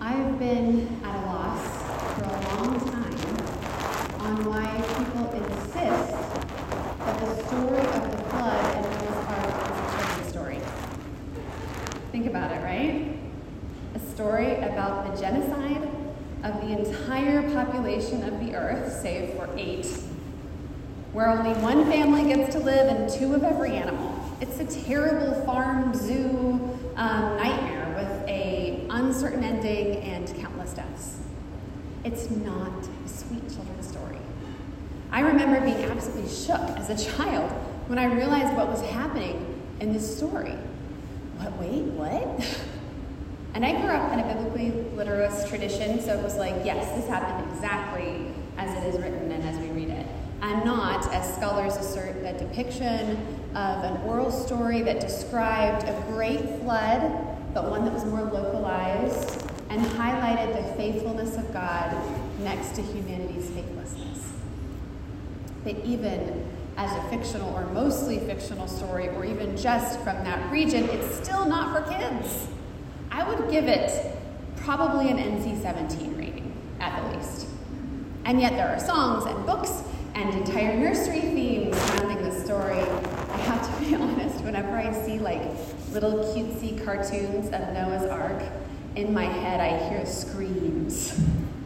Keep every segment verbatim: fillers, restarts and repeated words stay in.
I've been at a loss for a long time on why people insist that the story of the flood and Noah's Ark is a children's story. Think about it, right? A story about the genocide of the entire population of the earth, save for eight, where only one family gets to live and two of every animal. It's a terrible farm zoo um, nightmare with a uncertain ending and countless deaths. It's not a sweet children's story. I remember being absolutely shook as a child when I realized what was happening in this story. What, wait, what? And I grew up in a biblically literist tradition, so it was like, yes, this happened exactly as it is written and as we read it. And not, as scholars assert, a depiction of an oral story that described a great flood, but one that was more localized and highlighted the faithfulness of God next to humanity's faithlessness. But even as a fictional or mostly fictional story, or even just from that region, it's still not for kids. I would give it probably an N C seventeen rating, at the least. And yet there are songs and books and entire nursery themes surrounding the story. I have to be honest, whenever I see like little cutesy cartoons of Noah's Ark, in my head I hear screams.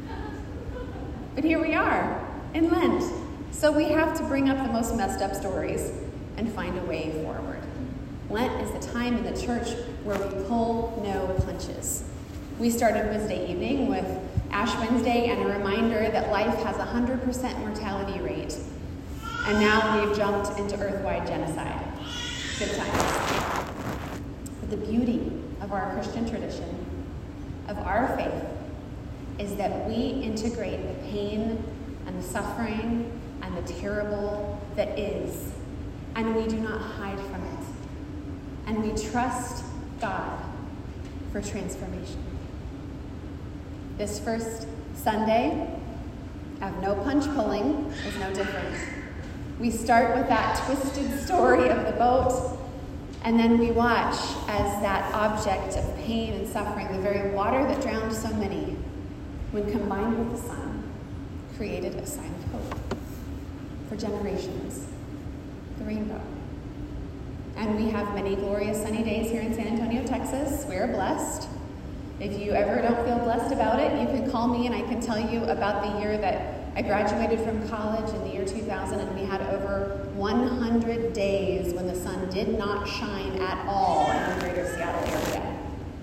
But here we are, in Lent. So we have to bring up the most messed up stories and find a way forward. Lent is the time in the church where we pull no punches. We started Wednesday evening with Ash Wednesday and a reminder that life has a one hundred percent mortality rate. And now we've jumped into earth-wide genocide. Good times. But the beauty of our Christian tradition, of our faith, is that we integrate the pain and the suffering and the terrible that is, and we do not hide from it. And we trust God for transformation. This first Sunday of no punch pulling is no different. We start with that twisted story of the boat, and then we watch as that object of pain and suffering, the very water that drowned so many, when combined with the sun, created a sign of hope for generations, the rainbow. And we have many glorious sunny days here in San Antonio, Texas. We're blessed. If you ever don't feel blessed about it, you can call me and I can tell you about the year that I graduated from college in the year two thousand, and we had over one hundred days when the sun did not shine at all in the greater Seattle area.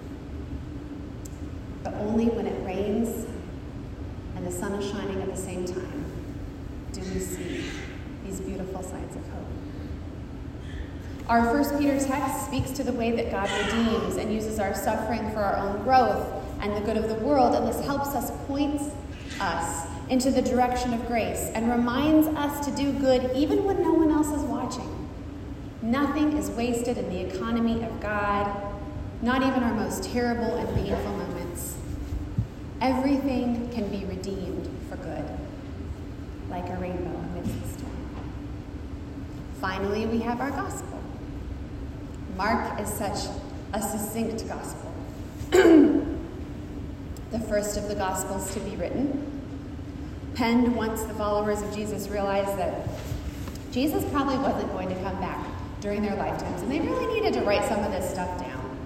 But only when it rains and the sun is shining at the same time do we see these beautiful signs of hope. Our First Peter text speaks to the way that God redeems and uses our suffering for our own growth and the good of the world, and this helps us, points us into the direction of grace and reminds us to do good even when no one else is watching. Nothing is wasted in the economy of God, not even our most terrible and painful moments. Everything can be redeemed for good, like a rainbow amidst the storm. Finally, we have our gospel. Mark is such a succinct gospel. The first of the gospels to be written, penned once the followers of Jesus realized that Jesus probably wasn't going to come back during their lifetimes, and they really needed to write some of this stuff down.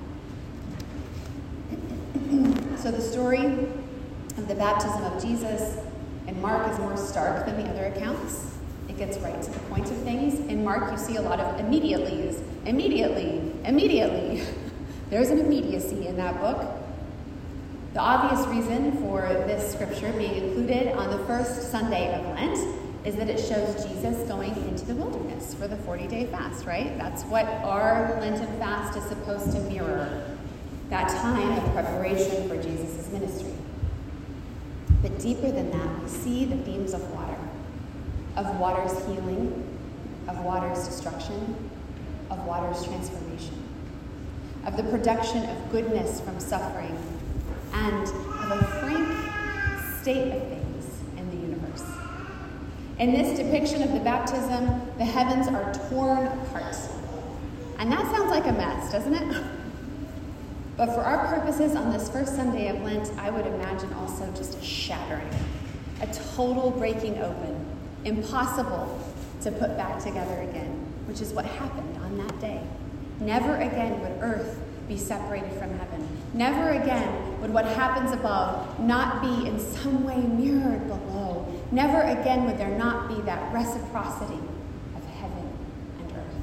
So the story of the baptism of Jesus in Mark is more stark than the other accounts. It gets right to the point of things. In Mark, you see a lot of immediatelys. Immediately, immediately. There's an immediacy in that book. The obvious reason for this scripture being included on the first Sunday of Lent is that it shows Jesus going into the wilderness for the forty-day fast, right? That's what our Lenten fast is supposed to mirror, that time of preparation for Jesus' ministry. But deeper than that, we see the themes of water, of water's healing, of water's destruction, of water's transformation, of the production of goodness from suffering, and of a frank state of things in the universe. In this depiction of the baptism, the heavens are torn apart. And that sounds like a mess, doesn't it? But for our purposes on this first Sunday of Lent, I would imagine also just a shattering, a total breaking open, impossible to put back together again, which is what happened on that day. Never again would earth be separated from heaven. Never again would what happens above not be in some way mirrored below. Never again would there not be that reciprocity of heaven and earth.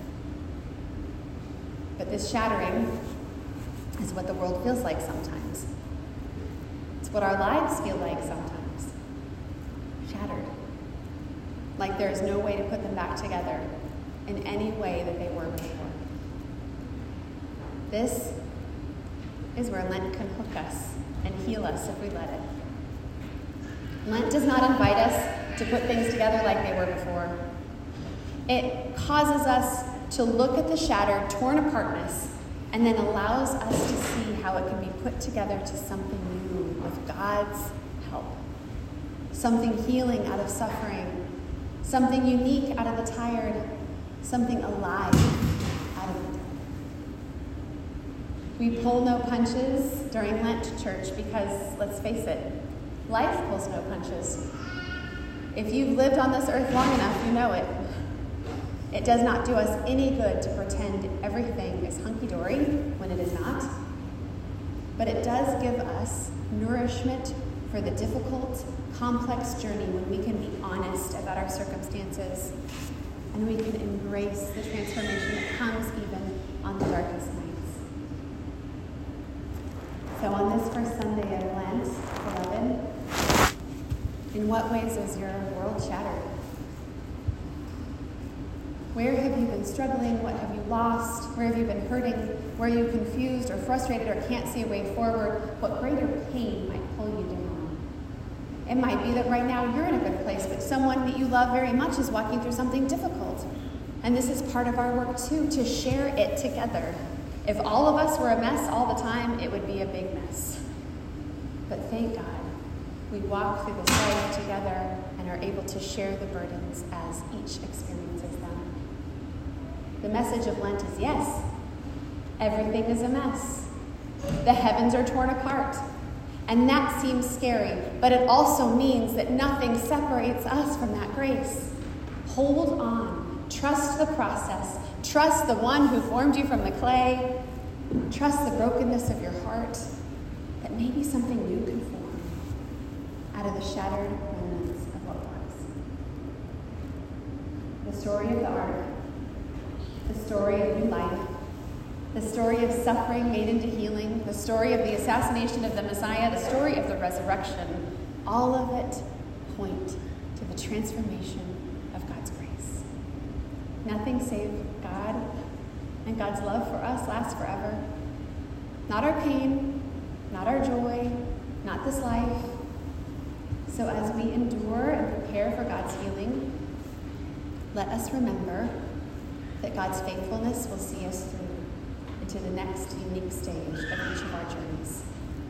But this shattering is what the world feels like sometimes. It's what our lives feel like sometimes. Shattered. Like there is no way to put them back together in any way that they were before. This is where Lent can hook us and heal us if we let it. Lent does not invite us to put things together like they were before. It causes us to look at the shattered, torn apartness, and then allows us to see how it can be put together to something new with God's help. Something healing out of suffering, something unique out of the tired, something alive out of the dead. We pull no punches during Lent, church, because, let's face it, life pulls no punches. If you've lived on this earth long enough, you know it. It does not do us any good to pretend everything is hunky-dory when it is not. But it does give us nourishment for the difficult, complex journey when we can be honest about our circumstances and we can embrace the transformation that comes even on the darkest nights. So on this first Sunday of Lent, beloved, in what ways is your world shattered? Where have you been struggling? What have you lost? Where have you been hurting? Where are you confused or frustrated or can't see a way forward? What greater pain might pull you down? It might be that right now you're in a good place, but someone that you love very much is walking through something difficult. And this is part of our work too, to share it together. If all of us were a mess all the time, it would be a big mess. But thank God, we walk through this life together and are able to share the burdens as each experiences them. The message of Lent is yes, everything is a mess. The heavens are torn apart. And that seems scary, but it also means that nothing separates us from that grace. Hold on. Trust the process. Trust the one who formed you from the clay. Trust the brokenness of your heart, that maybe something new can form out of the shattered remnants of what was. The story of the ark, the story of new life, the story of suffering made into healing, the story of the assassination of the Messiah, the story of the resurrection, all of it point to the transformation of God's grace. Nothing save God and God's love for us lasts forever. Not our pain, not our joy, not this life. So as we endure and prepare for God's healing, let us remember that God's faithfulness will see us through into the next unique stage of each of our journeys.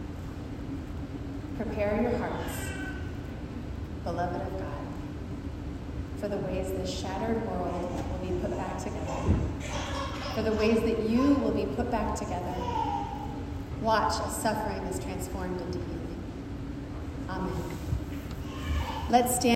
Prepare your hearts, beloved of God, for the ways this shattered world will be put back together, for the ways that you will be put back together. Watch as suffering is transformed into healing. Amen. Let's stand.